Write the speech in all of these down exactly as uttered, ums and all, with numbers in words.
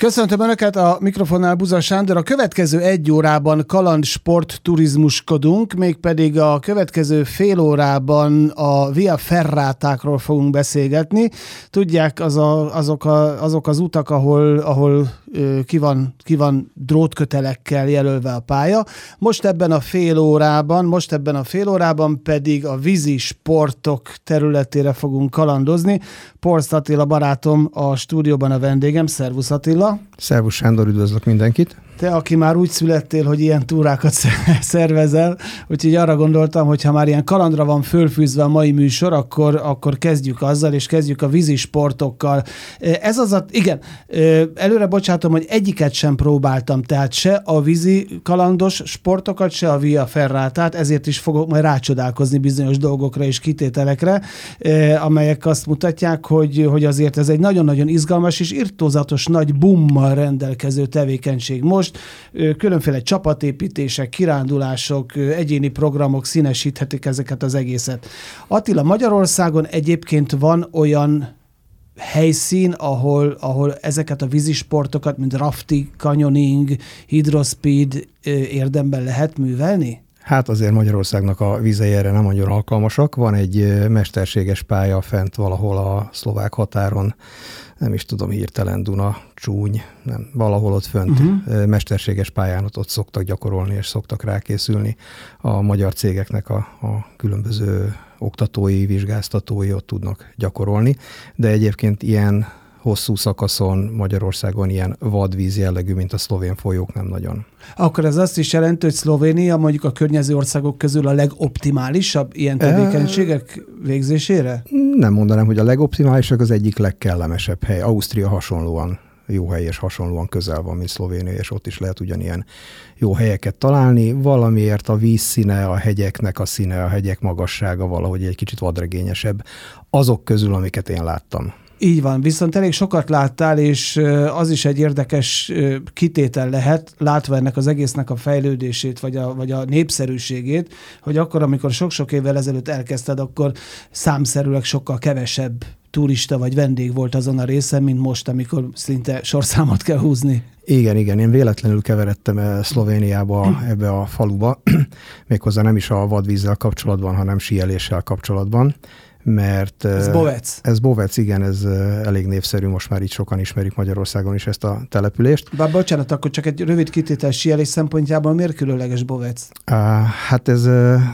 Köszöntöm Önöket, a mikrofonnál Buza Sándor. A következő egy órában kalandsport turizmuskodunk, mégpedig a következő fél órában a Via Ferratákról fogunk beszélgetni. Tudják, az a, azok, a, azok az utak, ahol, ahol ö, ki, van, ki van drótkötelekkel jelölve a pálya. Most ebben a fél órában, most ebben a fél órában pedig a vízi sportok területére fogunk kalandozni. Porszt Attila barátom a stúdióban a vendégem. Szervusz Attila! Szervusz Sándor, üdvözlök mindenkit! Te, aki már úgy születtél, hogy ilyen túrákat szervezel, úgyhogy arra gondoltam, hogy ha már ilyen kalandra van fölfűzve a mai műsor, akkor, akkor kezdjük azzal, és kezdjük a vízi sportokkal. Ez az a, igen, előre bocsátom, hogy egyiket sem próbáltam, tehát se a vízi kalandos sportokat, se a Via Ferratát, ezért is fogok majd rácsodálkozni bizonyos dolgokra és kitételekre, amelyek azt mutatják, hogy, hogy azért ez egy nagyon-nagyon izgalmas és irtózatos nagy bummal rendelkező tevékenység. Most különféle csapatépítések, kirándulások, egyéni programok színesíthetik ezeket az egészet. Attila, Magyarországon egyébként van olyan helyszín, ahol, ahol ezeket a vízisportokat, mint rafting, canyoning, hydrospeed érdemben lehet művelni? Hát azért Magyarországnak a vizei erre nem nagyon alkalmasak. Van egy mesterséges pálya fent valahol a szlovák határon, nem is tudom, hirtelen Duna, Csúny, nem, valahol ott fönt uh-huh. mesterséges pályán ott, ott szoktak gyakorolni, és szoktak rákészülni a magyar cégeknek a, a különböző oktatói, vizsgáztatói ott tudnak gyakorolni, de egyébként ilyen hosszú szakaszon Magyarországon ilyen vadvíz jellegű, mint a szlovén folyók nem nagyon. Akkor ez azt is jelenti, hogy Szlovénia mondjuk a környező országok közül a legoptimálisabb ilyen tevékenységek végzésére? Nem mondanám, hogy a legoptimálisabb, az egyik legkellemesebb hely. Ausztria hasonlóan jó hely, és hasonlóan közel van, mint Szlovénia, és ott is lehet ugyanilyen jó helyeket találni. Valamiért a vízszíne, a hegyeknek a színe, a hegyek magassága valahogy egy kicsit vadregényesebb azok közül, amiket én láttam. Így van, viszont elég sokat láttál, és az is egy érdekes kitétel lehet, látva ennek az egésznek a fejlődését, vagy a, vagy a népszerűségét, hogy akkor, amikor sok-sok évvel ezelőtt elkezdted, akkor számszerűleg sokkal kevesebb turista vagy vendég volt azon a részen, mint most, amikor szinte sorszámot kell húzni. Igen, igen, én véletlenül keveredtem el Szlovéniába, ebbe a faluba, méghozzá nem is a vadvízzel kapcsolatban, hanem síeléssel kapcsolatban. Mert ez Bovec. Ez Bovec, igen, ez elég népszerű, most már így sokan ismerik Magyarországon is ezt a települést. Bár bocsánat, akkor csak egy rövid kitétel síelés szempontjából miért különleges Bovec? Hát ez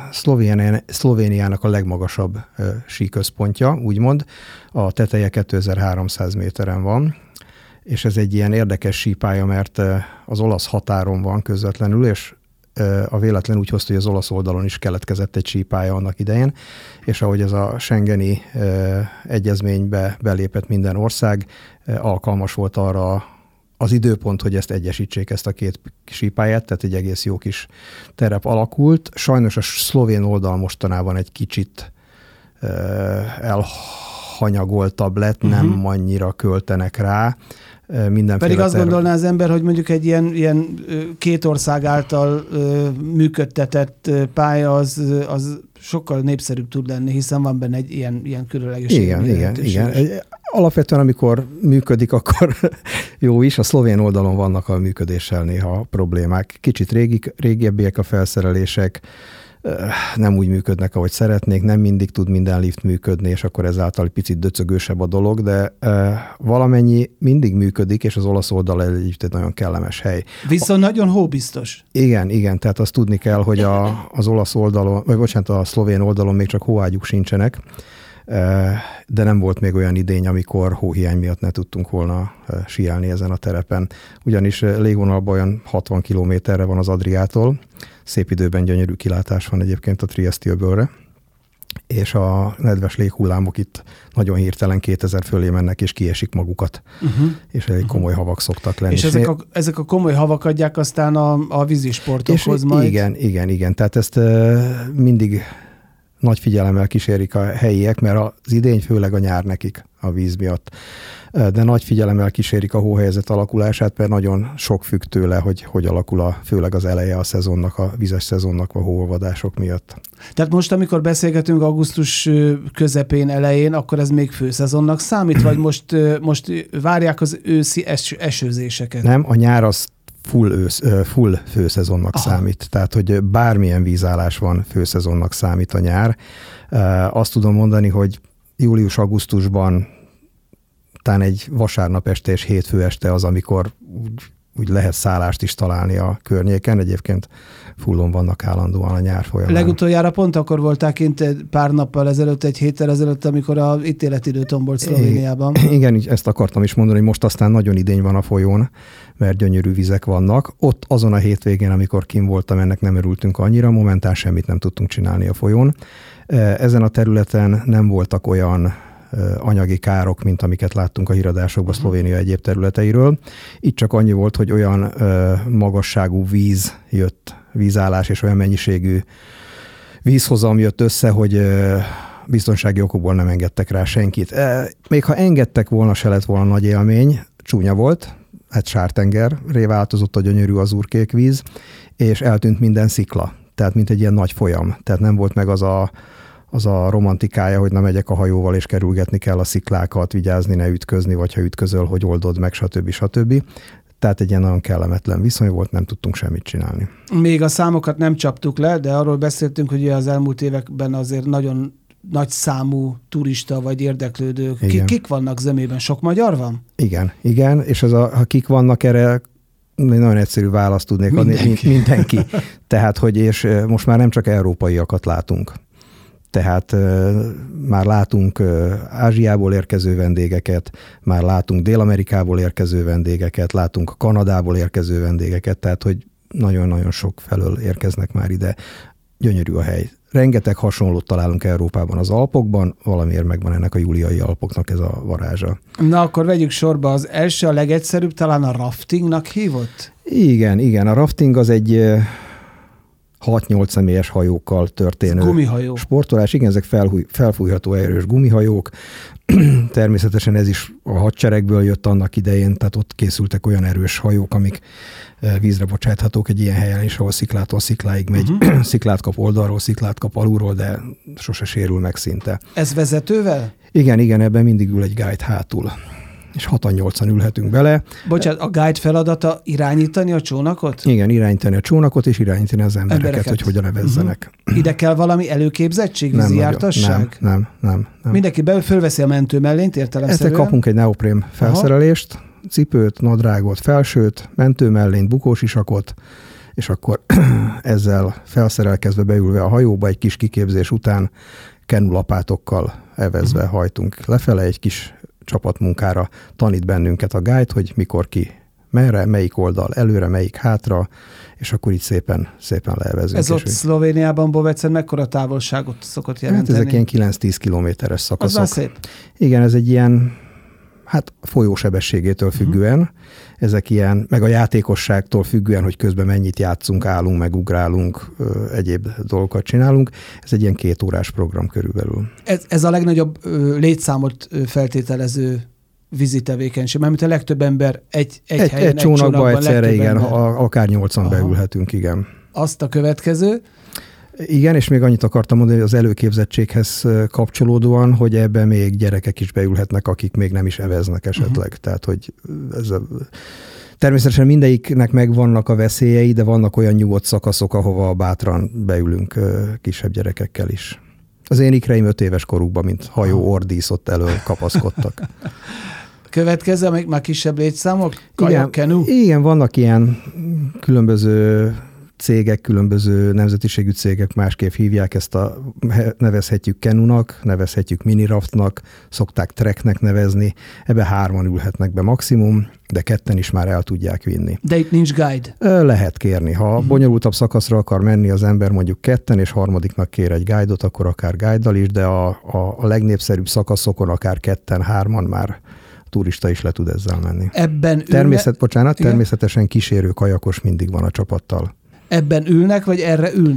Szlovéniának a legmagasabb síközpontja, úgymond. A teteje kétezer-háromszáz méteren van, és ez egy ilyen érdekes sípálya, mert az olasz határon van közvetlenül, és a véletlen úgy hozta, hogy az olasz oldalon is keletkezett egy sípálya annak idején, és ahogy ez a schengeni egyezménybe belépett minden ország, alkalmas volt arra az időpont, hogy ezt egyesítsék, ezt a két sípályát, tehát egy egész jó kis terep alakult. Sajnos a szlovén oldal mostanában egy kicsit elhanyagoltabb lett, uh-huh. nem annyira költenek rá. Mindenféle Pedig azt terv... gondolná az ember, hogy mondjuk egy ilyen, ilyen két ország által ö, működtetett pálya az, az sokkal népszerűbb tud lenni, hiszen van benne egy ilyen, ilyen különleges. Igen, igen, igen. Alapvetően, amikor működik, akkor jó is. A szlovén oldalon vannak a működéssel néha problémák. Kicsit régi, régebbiek a felszerelések, nem úgy működnek, ahogy szeretnék, nem mindig tud minden lift működni, és akkor ezáltal picit döcögősebb a dolog, de e, valamennyi mindig működik, és az olasz oldal egy nagyon kellemes hely. Viszont a, nagyon hóbiztos. Igen, igen, tehát azt tudni kell, hogy a, az olasz oldalon, vagy bocsánat, a szlovén oldalon még csak hóágyuk sincsenek, de nem volt még olyan idény, amikor hóhiány miatt ne tudtunk volna síelni ezen a terepen. Ugyanis légvonalban olyan hatvan kilométerre van az Adriától, szép időben gyönyörű kilátás van egyébként a Trieste-öbölre, és a nedves léghullámok itt nagyon hirtelen kétezer fölé mennek, és kiesik magukat, uh-huh. és elég komoly havak szoktak lenni. És ezek a, ezek a komoly havak adják aztán a, a vízisportokhoz és majd? Igen, igen, igen. Tehát ezt uh, mindig nagy figyelemmel kísérik a helyiek, mert az idény főleg a nyár nekik a víz miatt. De nagy figyelemmel kísérik a hóhelyzet alakulását, mert nagyon sok függ tőle, hogy hogy alakul a, főleg az eleje a szezonnak, a vizes szezonnak, a hóolvadások miatt. Tehát most, amikor beszélgetünk augusztus közepén, elején, akkor ez még főszezonnak számít, vagy most, most várják az őszi es- esőzéseket? Nem, a nyár az full, ősz, full főszezonnak Aha. számít. Tehát, hogy bármilyen vízállás van, főszezonnak számít a nyár. Azt tudom mondani, hogy július-augusztusban talán egy vasárnap este és hétfő este az, amikor úgy, úgy lehet szállást is találni a környéken. Egyébként fullon vannak állandóan a nyár folyamán. Legutoljára pont akkor voltál kint pár nappal ezelőtt, egy héttel ezelőtt, amikor a ítéletidő tombolt Szlovéniában. Igen, ezt akartam is mondani, hogy most aztán nagyon idény van a folyón, mert gyönyörű vizek vannak. Ott azon a hétvégén, amikor kim voltam, ennek nem örültünk annyira, momentán semmit nem tudtunk csinálni a folyón. Ezen a területen nem voltak olyan anyagi károk, mint amiket láttunk a híradásokban Szlovénia egyéb területeiről. Itt csak annyi volt, hogy olyan magasságú víz jött, vízállás és olyan mennyiségű vízhozam jött össze, hogy biztonsági okokból nem engedtek rá senkit. Még ha engedtek volna, se lett volna nagy élmény, csúnya volt, hát sártengerré változott a gyönyörű azurkék víz, és eltűnt minden szikla, tehát mint egy ilyen nagy folyam. Tehát nem volt meg az a az a romantikája, hogy nem megyek a hajóval, és kerülgetni kell a sziklákat, vigyázni, ne ütközni, vagy ha ütközöl, hogy oldod meg, stb. stb. Tehát egy ilyen nagyon kellemetlen viszony volt, nem tudtunk semmit csinálni. Még a számokat nem csaptuk le, de arról beszéltünk, hogy az elmúlt években azért nagyon nagy számú turista vagy érdeklődő. Kik, kik vannak zömében? Sok magyar van? Igen, igen, és az a, ha kik vannak erre, nagyon egyszerű választ tudnék adni. Mindenki. Mindenki. Tehát, hogy és most már nem csak európaiakat látunk. Tehát uh, már látunk uh, Ázsiából érkező vendégeket, már látunk Dél-Amerikából érkező vendégeket, látunk Kanadából érkező vendégeket, tehát hogy nagyon-nagyon sok felől érkeznek már ide. Gyönyörű a hely. Rengeteg hasonlót találunk Európában az Alpokban, valamiért megvan ennek a Júliai Alpoknak ez a varázsa. Na akkor vegyük sorba. Az első, a legegyszerűbb, talán a raftingnak hívott? Igen, igen. A rafting az egy hat-nyolc személyes hajókkal történő gumihajó. sportolás. Igen, ezek felhúj, felfújható erős gumihajók. Természetesen ez is a hadseregből jött annak idején, tehát ott készültek olyan erős hajók, amik vízre bocsáthatók egy ilyen helyen is, ahol sziklától szikláig megy. Uh-huh. Sziklát kap oldalról, sziklát kap alulról, de sose sérül meg szinte. Ez vezetővel? Igen, igen, ebben mindig ül egy guide hátul. És hatan-nyolcan ülhetünk bele. Bocsánat, a guide feladata irányítani a csónakot? Igen, irányítani a csónakot, és irányítani az embereket, embereket. hogy hogyan nevezzenek. Uh-huh. Ide kell valami előképzettség, vízi jártasság? Nem, nem, nem, nem. Mindenki be, fölveszi a mentő mellényt értelemszerűen? Ezzel kapunk egy neoprém felszerelést, Aha. cipőt, nadrágot, felsőt, mentő mellényt, bukósisakot, és akkor ezzel felszerelkezve beülve a hajóba egy kis kiképzés után kenulapátokkal evezve uh-huh. hajtunk lefele, egy kis csapatmunkára tanít bennünket a guide, hogy mikor ki merre, melyik oldal előre, melyik hátra, és akkor így szépen, szépen leevezünk. Ez ott Szlovéniában, Bovecen mekkora távolságot szokott jelenteni? Hát ezek ilyen kilenc-tíz kilométeres szakaszok. Az szép. Igen, ez egy ilyen, hát folyósebességétől függően, uh-huh. ezek ilyen, meg a játékosságtól függően, hogy közben mennyit játszunk, állunk, megugrálunk, ö, egyéb dolgokat csinálunk. Ez egy ilyen két órás program körülbelül. Ez, ez a legnagyobb ö, létszámot ö, feltételező vízi tevékenység, mert a legtöbb ember egy, egy, egy helyen, egy csónakban, egy csónakban egyszerre, igen, ember. akár nyolcan Aha. beülhetünk, igen. Azt a következő? Igen, és még annyit akartam mondani, hogy az előképzettséghez kapcsolódóan, hogy ebben még gyerekek is beülhetnek, akik még nem is eveznek esetleg. Uh-huh. Tehát, hogy ez a... természetesen mindegyiknek megvannak a veszélyei, de vannak olyan nyugodt szakaszok, ahova bátran beülünk kisebb gyerekekkel is. Az én ikreim öt éves korukban, mint hajó ordísz ott elől kapaszkodtak. Következő, még már kisebb létszámok? Kajak, kenu? Igen, vannak ilyen különböző cégek, különböző nemzetiségű cégek másképp hívják ezt a, nevezhetjük kenunak, nevezhetjük miniraftnak, szokták treknek nevezni, ebbe hárman ülhetnek be maximum, de ketten is már el tudják vinni. De itt nincs guide? Lehet kérni. Ha uh-huh. bonyolultabb szakaszra akar menni az ember mondjuk ketten, és harmadiknak kér egy guide-ot, akkor akár guide-dal is, de a, a, a legnépszerűbb szakaszokon akár ketten, hárman már turista is le tud ezzel menni. Ebben Természet, ülne... bocsánat, természetesen kísérő kajakos mindig van a csapattal. Ebben ülnek, vagy erre ülnek?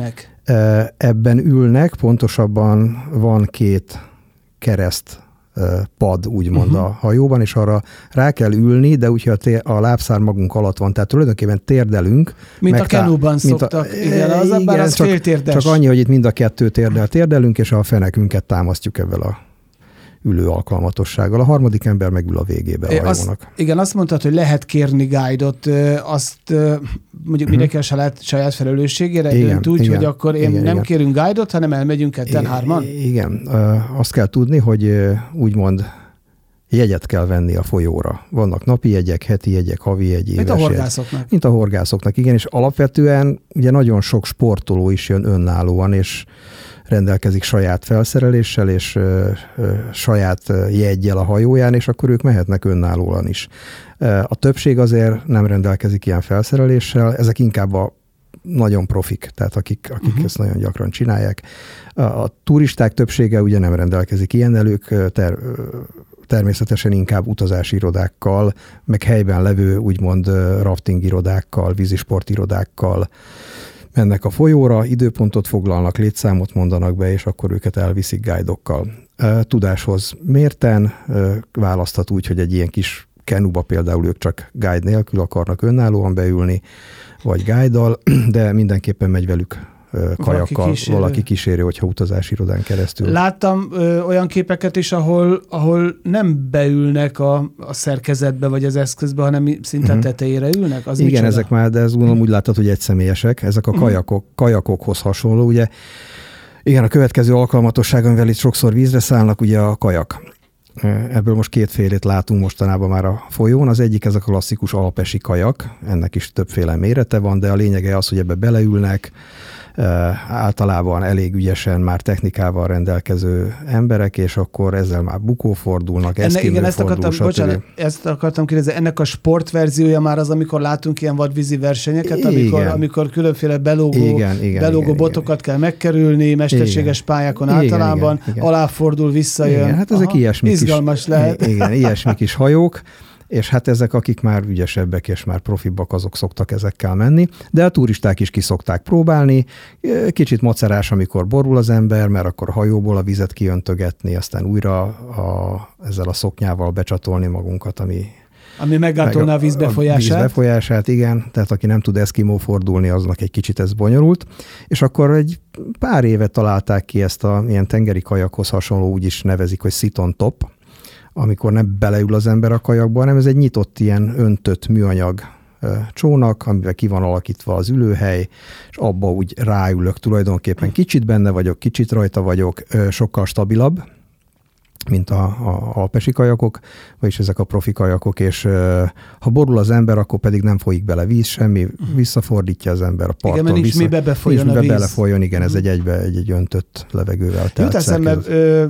Ebben ülnek, pontosabban van két kereszt pad, úgymond uh-huh. a hajóban, és arra rá kell ülni, de úgyhogy a, tér, a lábszár magunk alatt van, tehát tulajdonképpen térdelünk. Mint megtá- a kenúban szoktak, a, igen, az igen, abban az féltérdes. Csak annyi, hogy itt mind a kettő térdel térdelünk, és a fenekünket támasztjuk ebben a ülő alkalmatossággal. A harmadik ember megül a végébe a hajónak. Azt, igen, azt mondtad, hogy lehet kérni guide-ot, azt mondjuk mindenki a saját, saját felelősségére igen, dönt úgy, igen, hogy akkor én igen, nem igen. kérünk guide-ot, hanem elmegyünk ketten hárman? Igen, azt kell tudni, hogy úgymond jegyet kell venni a folyóra. Vannak napi jegyek, heti jegyek, havi jegy, éves Mint a horgászoknak. Jegy. Mint a horgászoknak, igen, és alapvetően ugye nagyon sok sportoló is jön önállóan, és rendelkezik saját felszereléssel és ö, ö, saját jeggyel a hajóján, és akkor ők mehetnek önállóan is. A többség azért nem rendelkezik ilyen felszereléssel, ezek inkább a nagyon profik, tehát akik, akik uh-huh. ezt nagyon gyakran csinálják. A, a turisták többsége ugye nem rendelkezik ilyennel, ők ter, természetesen inkább utazási irodákkal, meg helyben levő úgymond rafting irodákkal, vízisport irodákkal mennek a folyóra, időpontot foglalnak, létszámot mondanak be, és akkor őket elviszik guide-okkal. Tudáshoz mérten választhat úgy, hogy egy ilyen kis kenuba például ők csak guide nélkül akarnak önállóan beülni, vagy guide-dal, de mindenképpen megy velük kajakkal, valaki kísérő, valaki kísérő hogyha utazási irodán keresztül. Láttam ö, olyan képeket is, ahol, ahol nem beülnek a, a szerkezetbe vagy az eszközbe, hanem szinte uh-huh. tetejére ülnek. Az igen, micsoda? Ezek már, de ez gondolom úgy látod, hogy egyszemélyesek. Ezek a kajakok, kajakokhoz hasonló. Ugye, igen, a következő alkalmatosság, amivel itt sokszor vízre szállnak, ugye a kajak. Ebből most kétfélét látunk mostanában már a folyón. Az egyik ez a klasszikus alpesi kajak, ennek is többféle mérete van, de a lényege az, hogy ebbe beleülnek, általában elég ügyesen már technikával rendelkező emberek, és akkor ezzel már bukófordulnak, eszkimő ezt fordul, akartam, bocsánat, ezt akartam kérdezni, ennek a sportverziója már az, amikor látunk ilyen vadvízi versenyeket, amikor, amikor különféle belógó, igen, igen, belógó igen, botokat igen. kell megkerülni, mesterséges igen. pályákon igen, általában, igen, igen. aláfordul, visszajön. Igen, hát ezek Aha, ilyesmik izgalmas is, lehet. Igen, ilyesmik is hajók. És hát ezek, akik már ügyesebbek és már profibbak, azok szoktak ezekkel menni, de a turisták is ki szokták próbálni. Kicsit macerás, amikor borul az ember, mert akkor a hajóból a vizet kijöntögetni, aztán újra a, ezzel a szoknyával becsatolni magunkat, ami... Ami meggátolná meg a, a vízbefolyását. A vízbefolyását, igen. Tehát aki nem tud eszkimó fordulni, aznak egy kicsit ez bonyolult. És akkor egy pár éve találták ki ezt a ilyen tengeri kajakhoz hasonló, úgy is nevezik, hogy sit on top, amikor nem beleül az ember a kajakba, hanem ez egy nyitott ilyen öntött műanyag csónak, amivel ki van alakítva az ülőhely, és abba úgy ráülök tulajdonképpen. Kicsit benne vagyok, kicsit rajta vagyok, sokkal stabilabb, mint a, a alpesi kajakok, vagyis ezek a profi kajakok, és ha borul az ember, akkor pedig nem folyik bele víz, semmi, visszafordítja az ember a parton. Igen, mert nincs vissza, mibe befolyjon nincs a víz. belefolyjon, igen, ez egy egybe egy, egy öntött levegővel telt Jut eszembe, ö,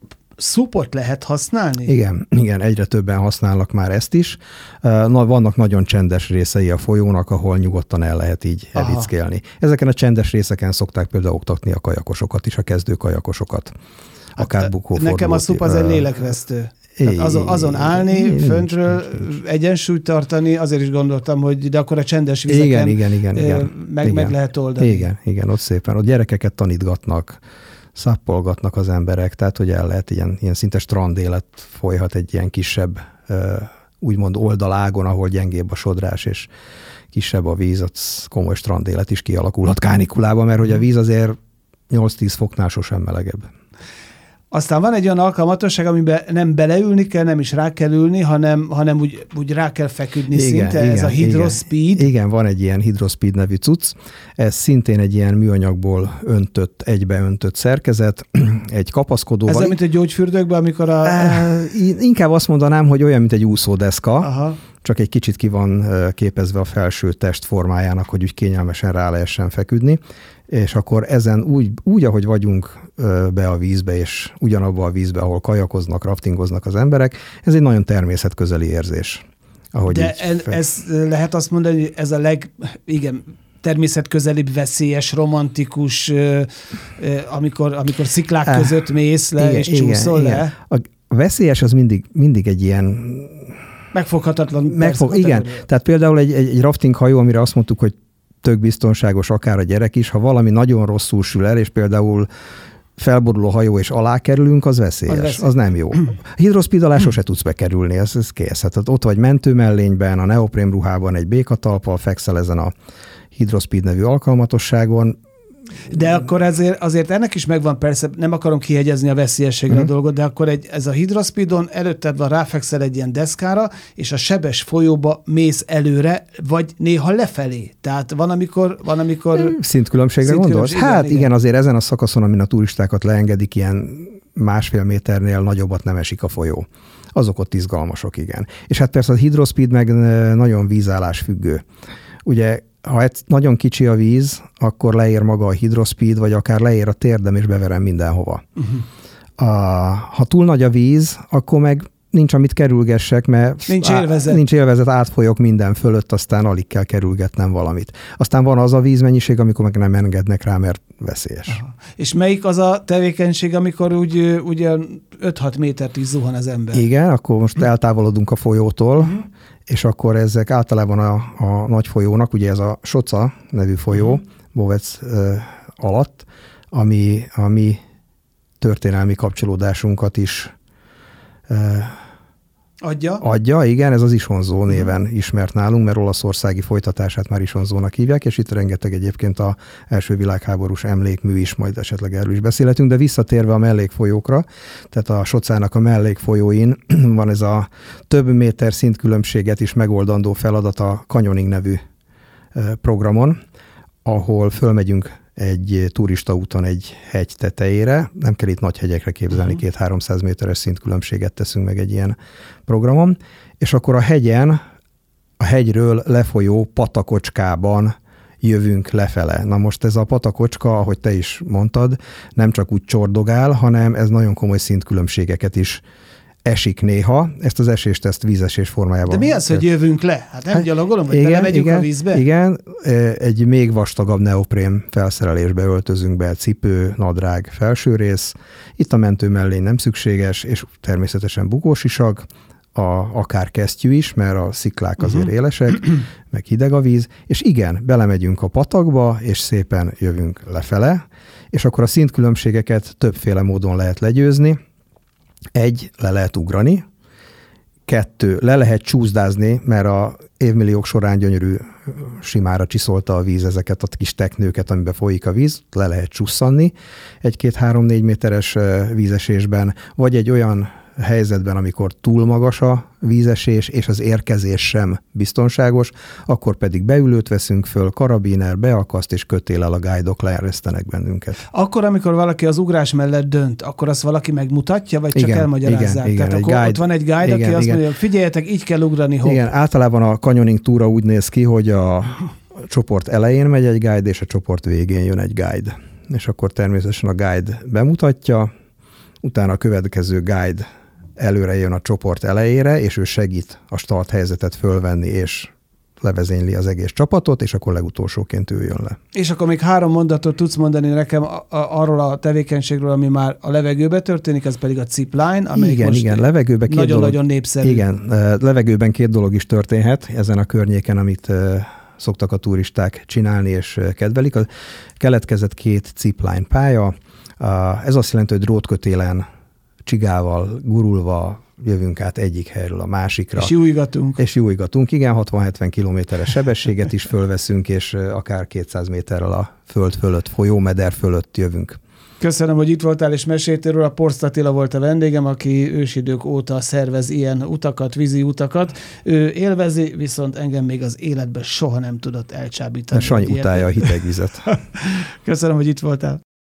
szupot lehet használni? Igen, igen, egyre többen használnak már ezt is. Na, vannak nagyon csendes részei a folyónak, ahol nyugodtan el lehet így evickélni. Ezeken a csendes részeken szokták például oktatni a kajakosokat is, a kezdő kajakosokat. Akár hát, bukófordulót. Nekem a szup az egy lélekvesztő. É, azon, azon állni, é, föntről egyensúlyt tartani, azért is gondoltam, hogy de akkor a csendes vizeken igen, igen, igen, igen, meg, igen. meg lehet oldani. Igen, igen, ott szépen. Ott gyerekeket tanítgatnak, szappolgatnak az emberek, tehát hogy el lehet ilyen, ilyen szinte strandélet folyhat egy ilyen kisebb, úgymond oldalágon, ahol gyengébb a sodrás, és kisebb a víz, ott komoly strandélet is kialakulhat kánikulában, mert hogy a víz azért nyolc-tíz foknál sosem melegebb. Aztán van egy olyan alkalmatosság, amiben nem beleülni kell, nem is rá kell ülni, hanem, hanem úgy, úgy rá kell feküdni igen, szinte, igen, ez a Hydrospeed. Igen, igen, van egy ilyen Hydrospeed nevű cucc, ez szintén egy ilyen műanyagból öntött, egybeöntött szerkezet, egy kapaszkodóval. Ez olyan, mint a gyógyfürdőkben, amikor a... Inkább azt mondanám, hogy olyan, mint egy úszódeszka, Aha. csak egy kicsit ki van képezve a felső test formájának, hogy úgy kényelmesen rá lehessen feküdni, és akkor ezen úgy, úgy, ahogy vagyunk be a vízbe, és ugyanabba a vízbe, ahol kajakoznak, raftingoznak az emberek, ez egy nagyon természetközeli érzés. Ahogy De ez, fe... ez lehet azt mondani, hogy ez a leg, igen, természetközelibb, veszélyes, romantikus, amikor, amikor sziklák között mész le, igen, és csúszol igen, le. Igen. A veszélyes az mindig, mindig egy ilyen... Megfoghatatlan. Megfog, igen, tehát például egy, egy, egy rafting hajó, amire azt mondtuk, hogy tök biztonságos, akár a gyerek is. Ha valami nagyon rosszul sül el, és például felborul a hajó, és alá kerülünk, az veszélyes, az, veszélyes. Az nem jó. A hidroszpíd alá sose tudsz bekerülni, ez, ez kész. Hát ott vagy mentőmellényben, a neoprén ruhában, egy békatalppal fekszel ezen a hidroszpíd nevű alkalmatosságon. De akkor ezért, azért ennek is megvan, persze, nem akarom kihegyezni a veszélyességre uh-huh. a dolgot, de akkor egy, ez a hidroszpídon előtted van, ráfekszel egy ilyen deszkára, és a sebes folyóba mész előre, vagy néha lefelé. Tehát van, amikor... Van, amikor szintkülönbségre gondolsz? Igen, hát igen. igen, azért ezen a szakaszon, amin a turistákat leengedik, ilyen másfél méternél nagyobbat nem esik a folyó. Azok ott izgalmasok, igen. És hát persze a hidroszpíd meg nagyon vízállás függő. Ugye ha egy nagyon kicsi a víz, akkor leér maga a hidroszpíd, vagy akár leér a térdem, és beverem mindenhova. Uh-huh. A, ha túl nagy a víz, akkor meg nincs, amit kerülgessek, mert nincs élvezet. Á, nincs élvezet, átfolyok minden fölött, aztán alig kell kerülgetnem valamit. Aztán van az a vízmennyiség, amikor meg nem engednek rá, mert veszélyes. Aha. És melyik az a tevékenység, amikor úgy, úgy öt-hat métert is zuhan az ember? Igen, akkor most eltávolodunk a folyótól, uh-huh. és akkor ezek általában a, a nagy folyónak, ugye ez a Soca nevű folyó, uh-huh. Bovec uh, alatt, ami a mi történelmi kapcsolódásunkat is uh, adja. adja. Igen, ez az Isonzó uh-huh. néven ismert nálunk, mert olaszországi folytatását már Isonzónak hívják, és itt rengeteg egyébként a első világháborús emlékmű is, majd esetleg erről is beszélhetünk, de visszatérve a mellékfolyókra, tehát a Socának a mellékfolyóin van ez a több méter szintkülönbséget is megoldandó feladat a Canyoning nevű programon, ahol fölmegyünk egy turista úton egy hegy tetejére, nem kell itt nagy hegyekre képzelni, uh-huh. két-háromszáz méteres szintkülönbséget teszünk meg egy ilyen programon, és akkor a hegyen, a hegyről lefolyó patakocskában jövünk lefele. Na most ez a patakocska, ahogy te is mondtad, nem csak úgy csordogál, hanem ez nagyon komoly szintkülönbségeket is esik néha, ezt az esést, ezt vízesés formájában. De mi az, hogy jövünk le? Hát nem hát, gyalogolom, vagy belemegyünk a vízbe? Igen, egy még vastagabb neoprén felszerelésbe öltözünk be, cipő, nadrág, felső rész. Itt a mentő mellény nem szükséges, és természetesen bukósisak, a, akár kesztyű is, mert a sziklák azért uh-huh. élesek, meg hideg a víz, és igen, belemegyünk a patakba, és szépen jövünk lefele, és akkor a szintkülönbségeket többféle módon lehet legyőzni. Egy, le lehet ugrani, kettő, le lehet csúszdázni, mert a évmilliók során gyönyörű simára csiszolta a víz ezeket a kis teknőket, amiben folyik a víz, le lehet csusszanni egy-két-három-négy méteres vízesésben, vagy egy olyan helyzetben, amikor túl magas a vízesés, és az érkezés sem biztonságos, akkor pedig beülőt veszünk föl, karabiner, beakaszt, és kötéllel a guide-ok leeresztenek bennünket. Akkor, amikor valaki az ugrás mellett dönt, akkor azt valaki megmutatja, vagy csak igen, elmagyarázzák? Igen, Tehát igen, akkor guide, ott van egy guide, igen, aki azt igen. mondja, figyeljetek, így kell ugrani, hopp. Igen, általában a canyoning túra úgy néz ki, hogy a csoport elején megy egy guide, és a csoport végén jön egy guide. És akkor természetesen a guide bemutatja, utána a következő guide előre jön a csoport elejére, és ő segít a start helyzetet fölvenni, és levezényli az egész csapatot, és akkor legutolsóként ő jön le. És akkor még három mondatot tudsz mondani nekem a, a, arról a tevékenységről, ami már a levegőbe történik, ez pedig a zipline, amely igen, most igen, levegőben két nagyon-nagyon dolog, népszerű. Igen, levegőben két dolog is történhet ezen a környéken, amit szoktak a turisták csinálni, és kedvelik. Keletkezett két zipline pálya. Ez azt jelenti, hogy drótkötélen csigával, gurulva jövünk át egyik helyről a másikra. És jújgatunk. És jújgatunk, igen, hatvan-hetven kilométeres sebességet is fölveszünk, és akár kétszáz méterrel a föld fölött, folyómeder fölött jövünk. Köszönöm, hogy itt voltál és meséltél róla. Porszt Attila volt a vendégem, aki ősidők óta szervez ilyen utakat, vízi utakat. Ő élvezi, viszont engem még az életben soha nem tudott elcsábítani. Sanyi utálja a hideg vizet. Köszönöm, hogy itt voltál.